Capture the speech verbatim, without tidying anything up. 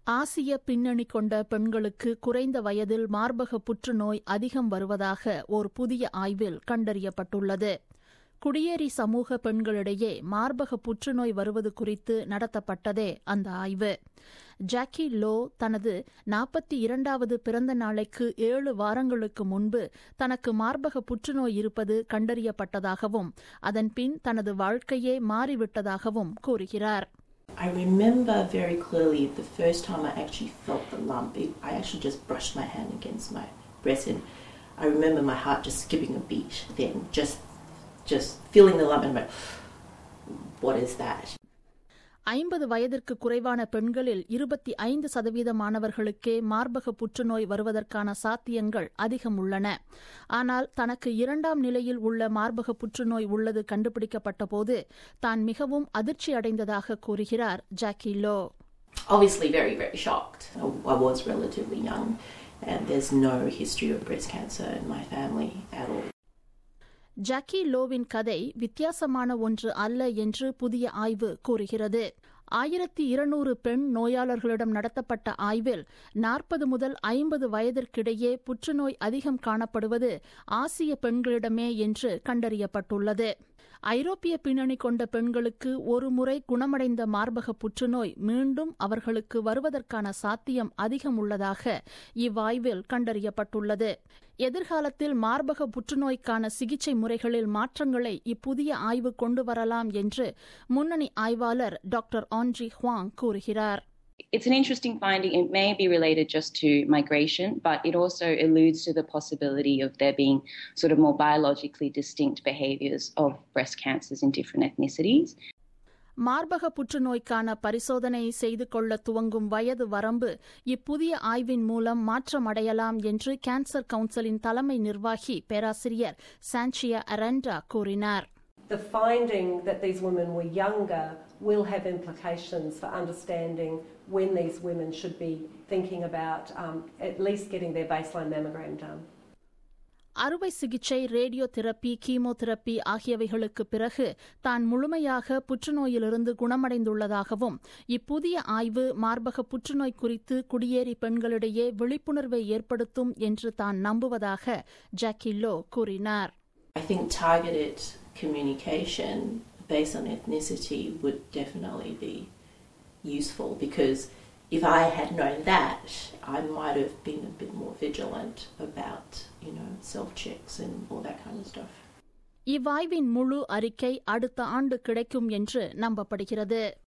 ஆசிய பின்னணி கொண்ட பெண்களுக்கு குறைந்த வயதில் மார்பக புற்றுநோய் அதிகம் வருவதாக ஒரு புதிய ஆய்வில் கண்டறியப்பட்டுள்ளது. குடியேறி சமூக பெண்களிடையே மார்பக புற்றுநோய் வருவது குறித்து நடத்தப்பட்டதே அந்த ஆய்வு. ஜாக்கி லோ தனது நாற்பத்தி இரண்டாவது பிறந்த நாளைக்கு ஏழு வாரங்களுக்கு முன்பு தனக்கு மார்பக புற்றுநோய் இருப்பது கண்டறியப்பட்டதாகவும் அதன்பின் தனது வாழ்க்கையே மாறிவிட்டதாகவும் கூறுகிறார். I remember very clearly the first time I actually felt the lump. It, I actually just brushed my hand against my breast, and I remember my heart just skipping a beat. Then just, just feeling the lump and like, what is that? ஐம்பது வயதிற்கு குறைவான பெண்களில் இருபத்தி ஐந்து சதவீத மாணவர்களுக்கே மார்பக புற்றுநோய் வருவதற்கான சாத்தியங்கள் அதிகம் உள்ளன. ஆனால் தனக்கு இரண்டாம் நிலையில் உள்ள மார்பக புற்றுநோய் உள்ளது கண்டுபிடிக்கப்பட்ட போது தான் மிகவும் அதிர்ச்சி அடைந்ததாக கூறுகிறார் Jackie Lo. Obviously very, very shocked. I was relatively young and there's no history of breast cancer in my family at all. ஜாக்கி லோவின் கதை வித்தியாசமான ஒன்று அல்ல என்று புதிய ஆய்வு கூறுகிறது. ஆயிரத்தி இருநூறு பெண் நோயாளர்களிடம் நடத்தப்பட்ட ஆய்வில் நாற்பது முதல் ஐம்பது வயதிற்கிடையே புற்றுநோய் அதிகம் காணப்படுவது ஆசிய பெண்களிடமே என்று கண்டறியப்பட்டுள்ளது. ஐரோப்பிய பின்னணி கொண்ட பெண்களுக்கு ஒருமுறை குணமடைந்த மார்பக புற்றுநோய் மீண்டும் அவர்களுக்கு வருவதற்கான சாத்தியம் அதிகம் உள்ளதாக இவ்வாய்வில் கண்டறியப்பட்டுள்ளது. எதிர்காலத்தில் மார்பக புற்றுநோய்க்கான சிகிச்சை முறைகளில் மாற்றங்களை இப்புதிய ஆய்வு கொண்டு வரலாம் என்று முன்னணி ஆய்வாளர் டாக்டர் ஆண்ட்ரி ஹுவாங் கூறுகிறார். It's an interesting finding. It may be related just to migration, but it also alludes to the possibility of there being sort of more biologically distinct behaviours of breast cancers in different ethnicities. மார்பக புற்றுநோய்க்கான பரிசோதனை செய்து கொள்ள துவங்கும் வயது வரம்பு இப்புதிய ஆய்வின் மூலம் மாற்றமடையலாம் என்று கேன்சர் கவுன்சிலின் தலைமை நிர்வாகி பேராசிரியர் சான்சியா அரண்டா கூறினார். The finding that these women were younger will have implications for understanding when these women should be thinking about um, at least getting their baseline mammogram done. அறுவை சிகிச்சை, ரேடியோ தெரப்பி, கீமோதெரப்பி ஆகியவைகளுக்கு பிறகு தான் முழுமையாக புற்றுநோயிலிருந்து குணமடைந்துள்ளதாகவும் இப்புதிய ஆய்வு மார்பக புற்றுநோய் குறித்து குடியேறி பெண்களிடையே விழிப்புணர்வை ஏற்படுத்தும் என்று தான் நம்புவதாக ஜாக்கி லோ கூறினார். I think targeted communication based on ethnicity would definitely be useful, because if I had known that, I might have been a bit more vigilant about, you know, self-checks and all that kind of stuff. இவ்வாய்வின் முழு அறிக்கை அடுத்த ஆண்டு கிடைக்கும் என்று நம்பப்படுகிறது.